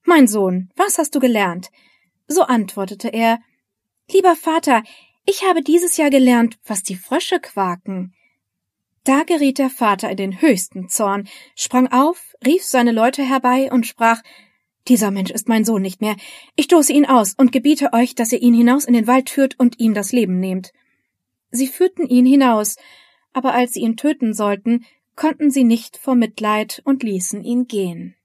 »Mein Sohn, was hast du gelernt?« So antwortete er, »Lieber Vater, ich habe dieses Jahr gelernt, was die Frösche quaken.« Da geriet der Vater in den höchsten Zorn, sprang auf, rief seine Leute herbei und sprach, »Dieser Mensch ist mein Sohn nicht mehr. Ich stoße ihn aus und gebiete euch, dass ihr ihn hinaus in den Wald führt und ihm das Leben nehmt.« Sie führten ihn hinaus, aber als sie ihn töten sollten, konnten sie nicht vor Mitleid und ließen ihn gehen.